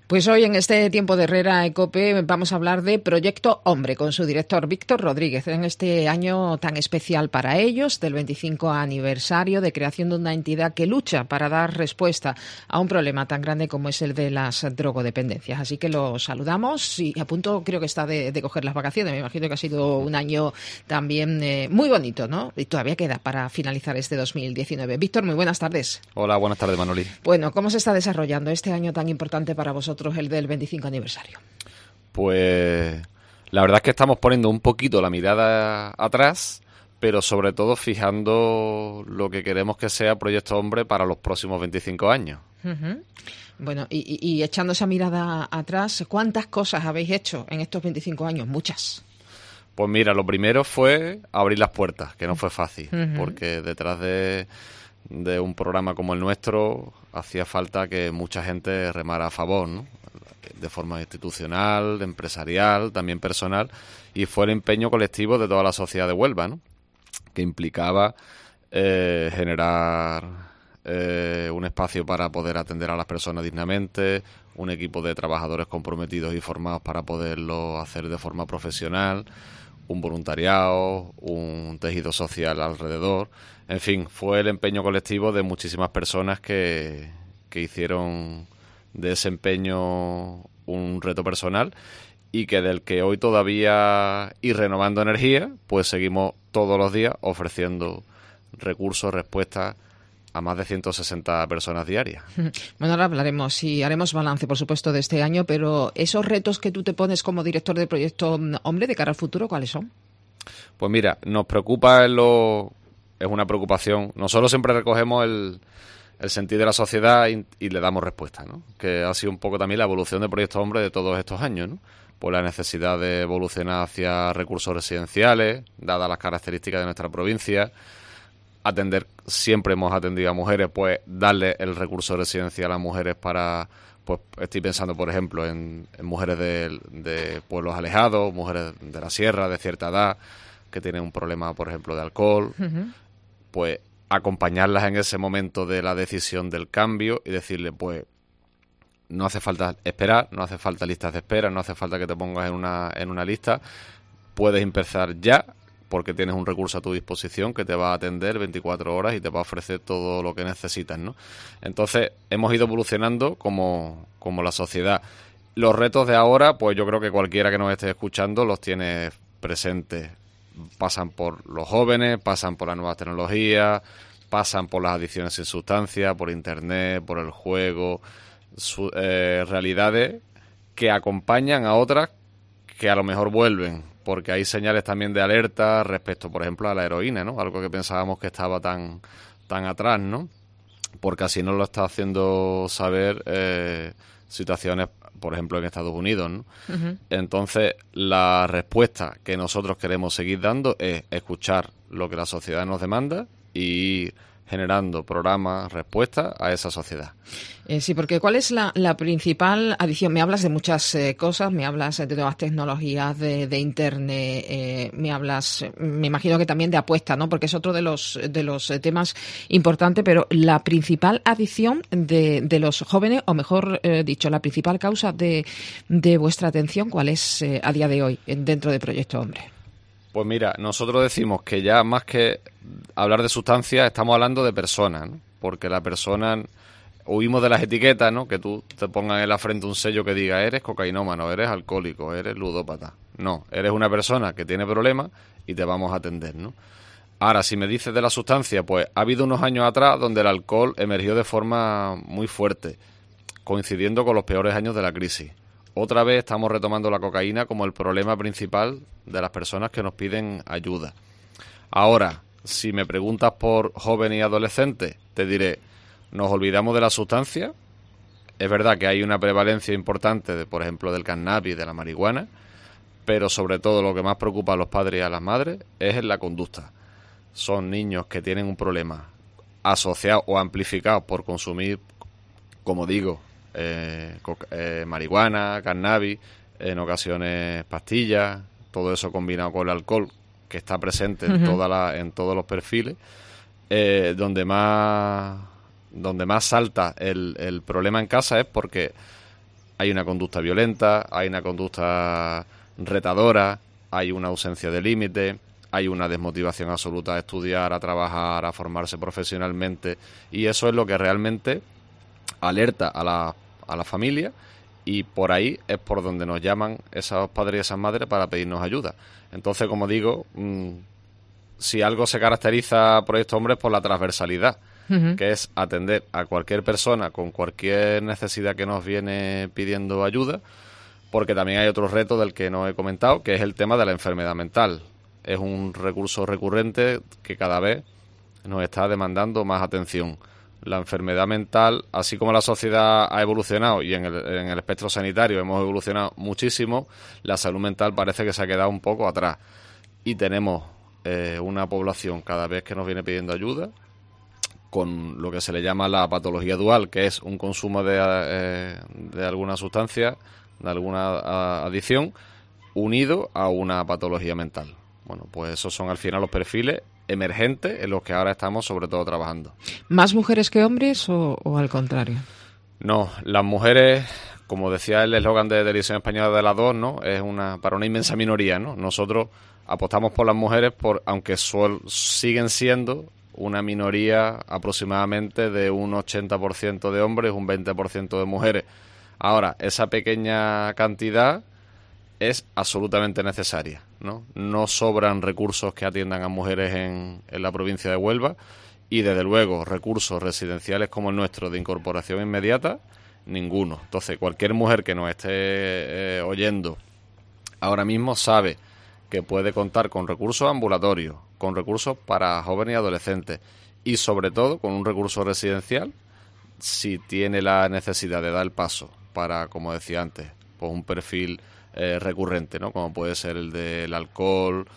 Pues hoy en este tiempo de Herrera COPE vamos a hablar de Proyecto Hombre con su director Víctor Rodríguez en este año tan especial para ellos, del 25 aniversario de creación de una entidad que lucha para dar respuesta a un problema tan grande como es el de las drogodependencias. Así que lo saludamos y a punto creo que está de coger las vacaciones. Me imagino que ha sido un año también muy bonito, ¿no? Y todavía queda para finalizar este 2019. Víctor, muy buenas tardes. Hola, buenas tardes, Manoli. Bueno, ¿cómo se está desarrollando este año tan importante para vosotros, el del 25 aniversario? Pues la verdad es que estamos poniendo un poquito la mirada atrás, pero sobre todo fijando lo que queremos que sea Proyecto Hombre para los próximos 25 años. Uh-huh. Bueno, y echando esa mirada atrás, ¿cuántas cosas habéis hecho en estos 25 años? Muchas. Pues mira, lo primero fue abrir las puertas, que no fue fácil, porque detrás de un programa como el nuestro hacía falta que mucha gente remara a favor, ¿no? De forma institucional, empresarial, también personal, y fue el empeño colectivo de toda la sociedad de Huelva, ¿no? Que implicaba generar un espacio para poder atender a las personas dignamente, un equipo de trabajadores comprometidos y formados para poderlo hacer de forma profesional, un voluntariado, un tejido social alrededor. En fin, fue el empeño colectivo de muchísimas personas que hicieron de ese empeño un reto personal y que del que hoy todavía, y renovando energía, pues seguimos todos los días ofreciendo recursos, respuestas a más de 160 personas diarias. Bueno, ahora hablaremos y haremos balance, por supuesto, de este año, pero esos retos que tú te pones como director de Proyecto Hombre de cara al futuro, ¿cuáles son? Pues mira, nos preocupa es una preocupación. Nosotros siempre recogemos el sentir de la sociedad y le damos respuesta, ¿no? Que ha sido un poco también la evolución de Proyecto Hombre de todos estos años, ¿no? Por la necesidad de evolucionar hacia recursos residenciales, dadas las características de nuestra provincia. Siempre hemos atendido a mujeres, pues darle el recurso residencial a mujeres para, pues estoy pensando por ejemplo en mujeres de pueblos alejados, mujeres de la sierra de cierta edad que tienen un problema por ejemplo de alcohol, pues acompañarlas en ese momento de la decisión del cambio y decirle pues no hace falta esperar, no hace falta listas de espera, no hace falta que te pongas en una lista, puedes empezar ya, porque tienes un recurso a tu disposición que te va a atender 24 horas y te va a ofrecer todo lo que necesitas, ¿no? Entonces, hemos ido evolucionando como la sociedad. Los retos de ahora, pues yo creo que cualquiera que nos esté escuchando los tiene presentes. Pasan por los jóvenes, pasan por las nuevas tecnologías, pasan por las adicciones sin sustancia, por Internet, por el juego, realidades que acompañan a otras que a lo mejor vuelven, porque hay señales también de alerta respecto, por ejemplo, a la heroína, ¿no? Algo que pensábamos que estaba tan atrás, ¿no? Porque así nos lo está haciendo saber situaciones, por ejemplo, en Estados Unidos, ¿no? Entonces, la respuesta que nosotros queremos seguir dando es escuchar lo que la sociedad nos demanda y generando programas, respuestas a esa sociedad. Sí, porque ¿cuál es la principal adición? Me hablas de muchas cosas, me hablas de nuevas tecnologías, de Internet, me imagino que también de apuesta, ¿no? Porque es otro de los temas importantes, pero la principal adición de los jóvenes, o mejor dicho, la principal causa de vuestra atención, ¿cuál es a día de hoy dentro de Proyecto Hombre? Pues mira, nosotros decimos que ya más que hablar de sustancias, estamos hablando de personas, ¿no? Porque la persona, huimos de las etiquetas, ¿no? Que tú te pongas en la frente un sello que diga eres cocainómano, eres alcohólico, eres ludópata. No, eres una persona que tiene problemas y te vamos a atender, ¿no? Ahora, si me dices de la sustancia, pues ha habido unos años atrás donde el alcohol emergió de forma muy fuerte, coincidiendo con los peores años de la crisis. Otra vez estamos retomando la cocaína como el problema principal de las personas que nos piden ayuda. Ahora, si me preguntas por jóvenes y adolescentes, te diré, nos olvidamos de la sustancia. Es verdad que hay una prevalencia importante, por ejemplo, del cannabis, de la marihuana, pero sobre todo lo que más preocupa a los padres y a las madres es la conducta. Son niños que tienen un problema asociado o amplificado por consumir, como digo, marihuana, cannabis, en ocasiones pastillas, todo eso combinado con el alcohol que está presente en todos los perfiles, donde más salta el problema en casa es porque hay una conducta violenta, hay una conducta retadora, hay una ausencia de límite, hay una desmotivación absoluta a estudiar, a trabajar, a formarse profesionalmente, y eso es lo que realmente alerta a la familia, y por ahí es por donde nos llaman esos padres y esas madres para pedirnos ayuda. Entonces, como digo, si algo se caracteriza Proyecto Hombre es por la transversalidad, que es atender a cualquier persona con cualquier necesidad que nos viene pidiendo ayuda, porque también hay otro reto del que no he comentado, que es el tema de la enfermedad mental. Es un recurso recurrente que cada vez nos está demandando más atención. La enfermedad mental, así como la sociedad ha evolucionado y en el espectro sanitario hemos evolucionado muchísimo, la salud mental parece que se ha quedado un poco atrás. Y tenemos una población cada vez que nos viene pidiendo ayuda con lo que se le llama la patología dual, que es un consumo de alguna sustancia, de alguna adicción, unido a una patología mental. Bueno, pues esos son al final los perfiles emergentes en los que ahora estamos sobre todo trabajando. ¿Más mujeres que hombres o al contrario? No, las mujeres, como decía el eslogan de Televisión Española de las dos, ¿no? Es para una inmensa minoría, ¿no? Nosotros apostamos por las mujeres aunque siguen siendo una minoría aproximadamente de un 80% de hombres, un 20% de mujeres. Ahora, esa pequeña cantidad es absolutamente necesaria, ¿no? No sobran recursos que atiendan a mujeres en la provincia de Huelva, y desde luego recursos residenciales como el nuestro de incorporación inmediata, ninguno. Entonces, cualquier mujer que nos esté oyendo ahora mismo sabe que puede contar con recursos ambulatorios, con recursos para jóvenes y adolescentes, y sobre todo con un recurso residencial si tiene la necesidad de dar el paso para, como decía antes, pues un perfil recurrente, ¿no? Como puede ser el del alcohol,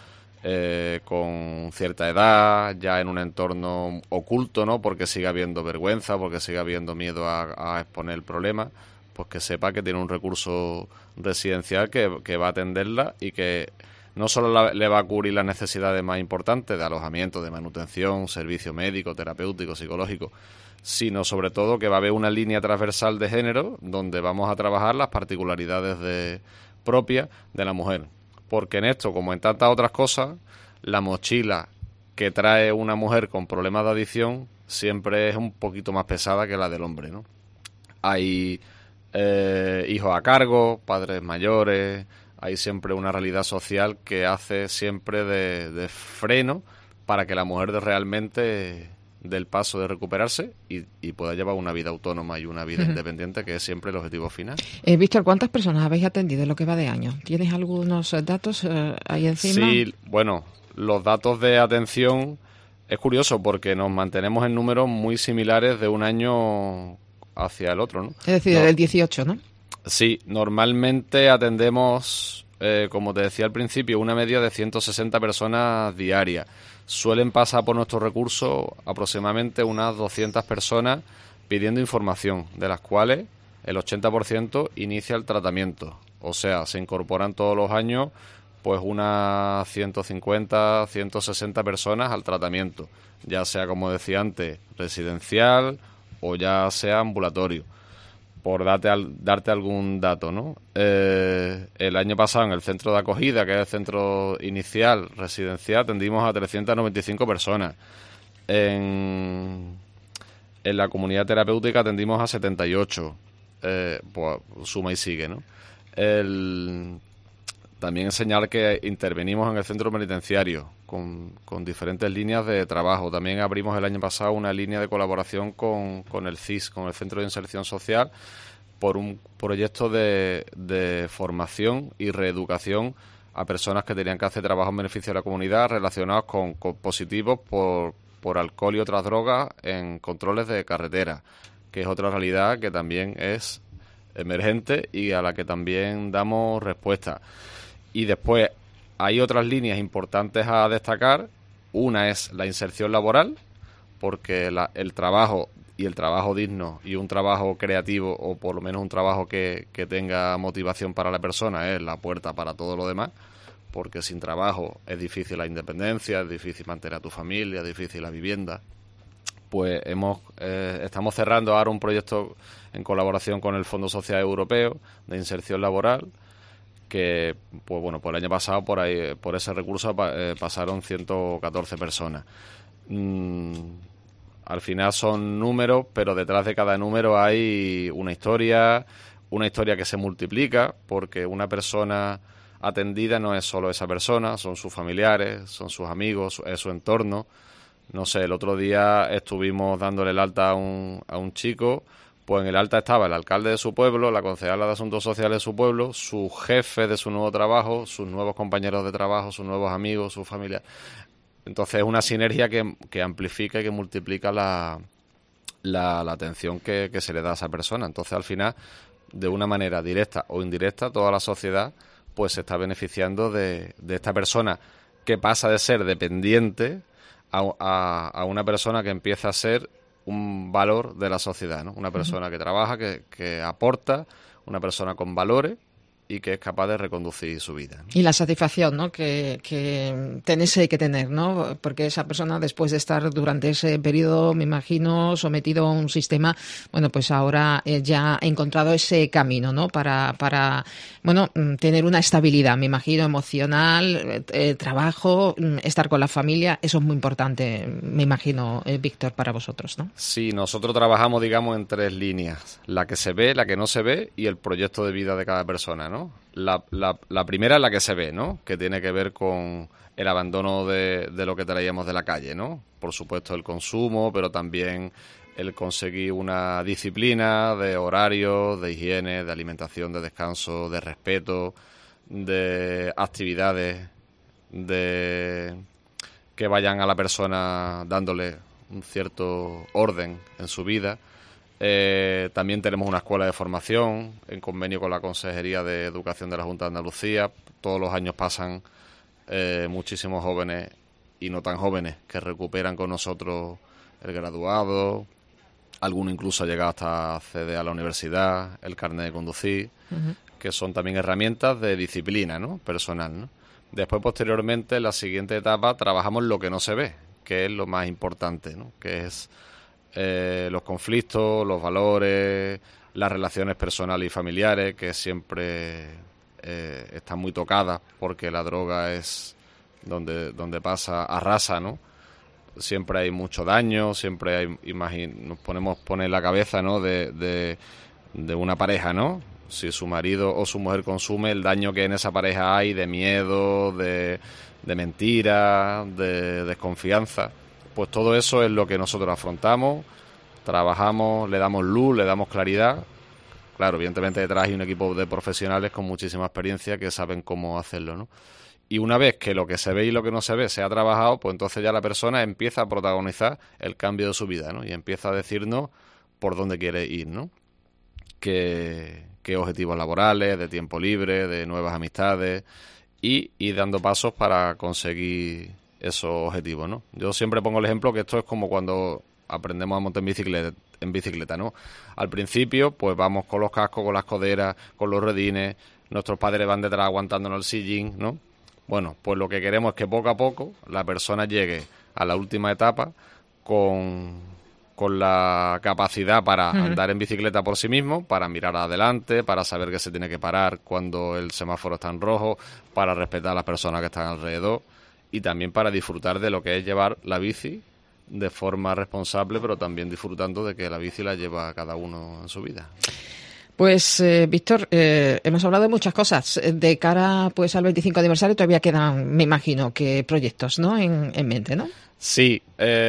con cierta edad, ya en un entorno oculto, ¿no? Porque sigue habiendo vergüenza, porque sigue habiendo miedo a exponer el problema, pues que sepa que tiene un recurso residencial que va a atenderla y que no solo le va a cubrir las necesidades más importantes de alojamiento, de manutención, servicio médico, terapéutico, psicológico, sino sobre todo que va a haber una línea transversal de género donde vamos a trabajar las particularidades propias de la mujer. Porque en esto, como en tantas otras cosas, la mochila que trae una mujer con problemas de adicción siempre es un poquito más pesada que la del hombre, ¿no? Hay hijos a cargo, padres mayores, hay siempre una realidad social que hace siempre de freno para que la mujer realmente dé el paso de recuperarse y pueda llevar una vida autónoma y una vida independiente, que es siempre el objetivo final. Víctor, ¿cuántas personas habéis atendido en lo que va de año? ¿Tienes algunos datos ahí encima? Sí, bueno, los datos de atención es curioso porque nos mantenemos en números muy similares de un año hacia el otro, ¿no? Es decir, del 18, ¿no? Sí, normalmente atendemos, como te decía al principio, una media de 160 personas diarias. Suelen pasar por nuestros recursos aproximadamente unas 200 personas pidiendo información, de las cuales el 80% inicia el tratamiento. O sea, se incorporan todos los años pues unas 150, 160 personas al tratamiento, ya sea, como decía antes, residencial o ya sea ambulatorio. Por darte algún dato, ¿no? El año pasado en el centro de acogida, que es el centro inicial residencial, atendimos a 395 personas. En la comunidad terapéutica atendimos a 78. Pues suma y sigue, ¿no? También señalar que intervenimos en el centro penitenciario con diferentes líneas de trabajo. También abrimos el año pasado una línea de colaboración con el CIS, con el Centro de Inserción Social, por un proyecto de formación y reeducación a personas que tenían que hacer trabajo en beneficio de la comunidad relacionados con positivos por alcohol y otras drogas en controles de carretera, que es otra realidad que también es emergente y a la que también damos respuesta. Y después hay otras líneas importantes a destacar. Una es la inserción laboral, porque el trabajo y el trabajo digno y un trabajo creativo, o por lo menos un trabajo que tenga motivación para la persona, es la puerta para todo lo demás, porque sin trabajo es difícil la independencia, es difícil mantener a tu familia, es difícil la vivienda. pues estamos cerrando ahora un proyecto en colaboración con el Fondo Social Europeo de Inserción Laboral, que pues bueno, pues el año pasado por ese recurso pasaron 114 personas. Al final son números, pero detrás de cada número hay una historia que se multiplica, porque una persona atendida no es solo esa persona, son sus familiares, son sus amigos, es su entorno. No sé, el otro día estuvimos dándole el alta a un chico, pues en el alta estaba el alcalde de su pueblo, la concejala de Asuntos Sociales de su pueblo, su jefe de su nuevo trabajo, sus nuevos compañeros de trabajo, sus nuevos amigos, sus familiares. Entonces es una sinergia que amplifica y que multiplica la atención que se le da a esa persona. Entonces al final, de una manera directa o indirecta, toda la sociedad pues se está beneficiando de esta persona que pasa de ser dependiente a una persona que empieza a ser un valor de la sociedad, ¿no? Una persona que trabaja, que aporta, una persona con valores y que es capaz de reconducir su vida, ¿no? Y la satisfacción, ¿no?, que tenéis que tener, ¿no? Porque esa persona, después de estar durante ese periodo, me imagino, sometido a un sistema, bueno, pues ahora ya ha encontrado ese camino, ¿no?, para bueno, tener una estabilidad, me imagino, emocional, trabajo, estar con la familia. Eso es muy importante, me imagino, Víctor, para vosotros, ¿no? Sí, nosotros trabajamos, digamos, en 3 líneas: la que se ve, la que no se ve y el proyecto de vida de cada persona, ¿no? La primera es la que se ve, ¿no?, que tiene que ver con el abandono de lo que traíamos de la calle, ¿no? Por supuesto el consumo, pero también el conseguir una disciplina de horarios, de higiene, de alimentación, de descanso, de respeto, de actividades, de que vayan a la persona dándole un cierto orden en su vida. También tenemos una escuela de formación en convenio con la Consejería de Educación de la Junta de Andalucía. Todos los años pasan muchísimos jóvenes y no tan jóvenes que recuperan con nosotros el graduado. Alguno incluso ha llegado hasta acceder a la universidad, el carnet de conducir, que son también herramientas de disciplina, ¿no?, personal, ¿no? Después, posteriormente, en la siguiente etapa, trabajamos lo que no se ve, que es lo más importante, ¿no?, que es los conflictos, los valores, las relaciones personales y familiares, que siempre están muy tocadas, porque la droga es donde pasa, arrasa, ¿no? Siempre hay mucho daño, siempre hay nos podemos poner la cabeza, ¿no?, de una pareja, ¿no? Si su marido o su mujer consume, el daño que en esa pareja hay de miedo, de mentira, de desconfianza. Pues todo eso es lo que nosotros afrontamos, trabajamos, le damos luz, le damos claridad. Claro, evidentemente detrás hay un equipo de profesionales con muchísima experiencia que saben cómo hacerlo, ¿no? Y una vez que lo que se ve y lo que no se ve se ha trabajado, pues entonces ya la persona empieza a protagonizar el cambio de su vida, ¿no? Y empieza a decirnos por dónde quiere ir, ¿no? Qué objetivos laborales, de tiempo libre, de nuevas amistades, y dando pasos para conseguir esos objetivos, ¿no? Yo siempre pongo el ejemplo que esto es como cuando aprendemos a montar en bicicleta, ¿no? Al principio, pues vamos con los cascos, con las coderas, con los redines, nuestros padres van detrás aguantándonos el sillín, ¿no? Bueno, pues lo que queremos es que poco a poco la persona llegue a la última etapa con la capacidad para andar en bicicleta por sí mismo, para mirar adelante, para saber que se tiene que parar cuando el semáforo está en rojo, para respetar a las personas que están alrededor y también para disfrutar de lo que es llevar la bici de forma responsable, pero también disfrutando de que la bici la lleva cada uno en su vida. Pues, Víctor, hemos hablado de muchas cosas. De cara pues al 25 aniversario todavía quedan, me imagino, que proyectos, ¿no?, en mente, ¿no? Sí,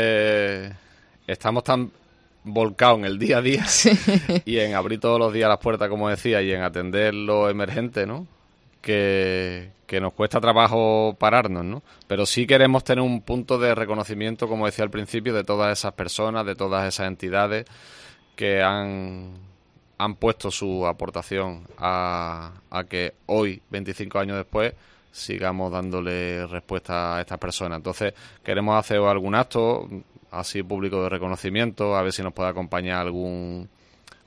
estamos tan volcados en el día a día, sí, y en abrir todos los días las puertas, como decía, y en atender lo emergente, ¿no?, que nos cuesta trabajo pararnos, ¿no? Pero sí queremos tener un punto de reconocimiento, como decía al principio, de todas esas personas, de todas esas entidades que han puesto su aportación a que hoy, 25 años después, sigamos dándole respuesta a estas personas. Entonces, queremos hacer algún acto así público de reconocimiento, a ver si nos puede acompañar algún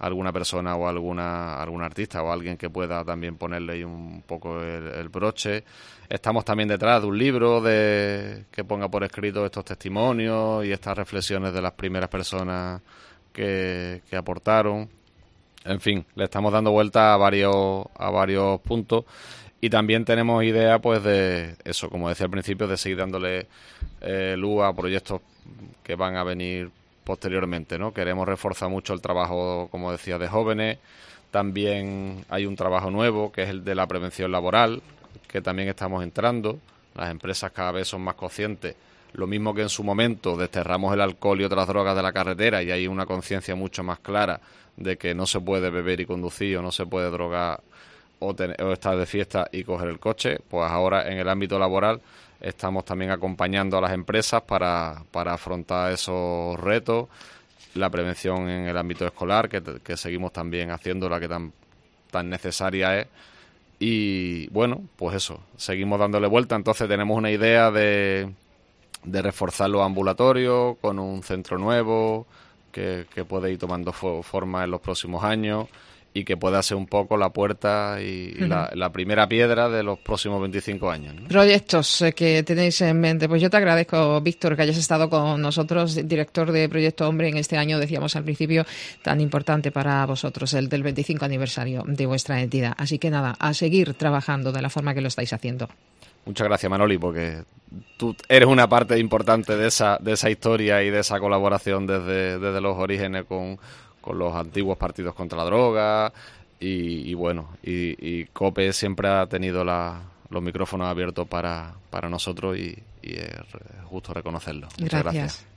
alguna persona o algún artista o alguien que pueda también ponerle ahí un poco el broche. Estamos también detrás de un libro que ponga por escrito estos testimonios y estas reflexiones de las primeras personas que aportaron. En fin, le estamos dando vuelta a varios puntos. Y también tenemos idea, pues, de eso, como decía al principio, de seguir dándole luz a proyectos que van a venir posteriormente, ¿no? Queremos reforzar mucho el trabajo, como decía, de jóvenes. También hay un trabajo nuevo, que es el de la prevención laboral, que también estamos entrando. Las empresas cada vez son más conscientes. Lo mismo que en su momento desterramos el alcohol y otras drogas de la carretera y hay una conciencia mucho más clara de que no se puede beber y conducir o no se puede drogar o estar de fiesta y coger el coche, pues ahora en el ámbito laboral estamos también acompañando a las empresas para afrontar esos retos, la prevención en el ámbito escolar, que seguimos también haciendo, la que tan necesaria es. Y bueno, pues eso, seguimos dándole vuelta. Entonces tenemos una idea de reforzar los ambulatorios con un centro nuevo que puede ir tomando forma en los próximos años y que pueda ser un poco la puerta y la primera piedra de los próximos 25 años, ¿no? Proyectos que tenéis en mente. Pues yo te agradezco, Víctor, que hayas estado con nosotros, director de Proyecto Hombre, en este año, decíamos al principio, tan importante para vosotros, el del 25 aniversario de vuestra entidad. Así que nada, a seguir trabajando de la forma que lo estáis haciendo. Muchas gracias, Manoli, porque tú eres una parte importante de esa historia y de esa colaboración desde los orígenes con los antiguos partidos contra la droga y bueno, y COPE siempre ha tenido los micrófonos abiertos para nosotros y es justo reconocerlo. Muchas gracias.